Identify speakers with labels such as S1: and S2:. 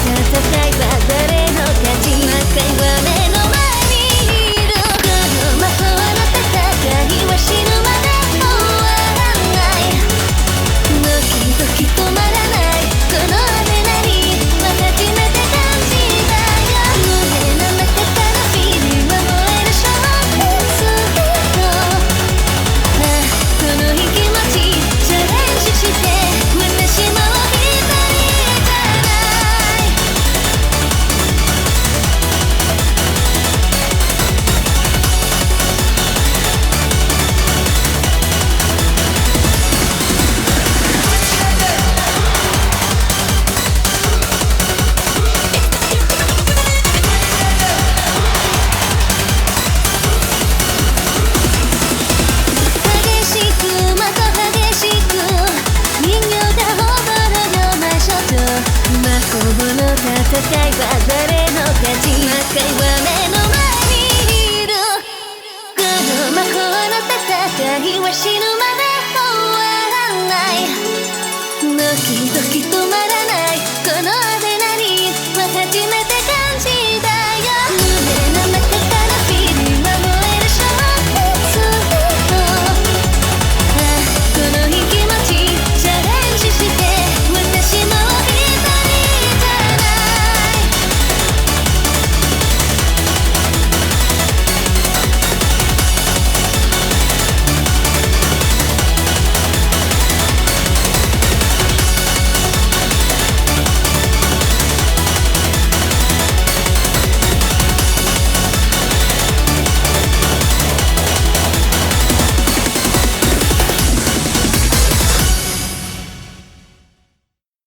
S1: 戦いは誰の勝ち？魔界は目の前にいる。この魔法の戦いは死ぬまで終わらない。ドキドキ止まらないこのアドレナリンは初めて感じたよ。胸の中からフィーリングは燃える衝突よ。この気持ちチャレンジして私も一人じゃない。激しくまた激しく人形が踊るよ魔女と魔法の戦いは誰の勝ち？魔界は目の前にいる。この魔法の戦いは死ぬまで終わらない。ドキドキ止まらないこのアドレナリンは初めて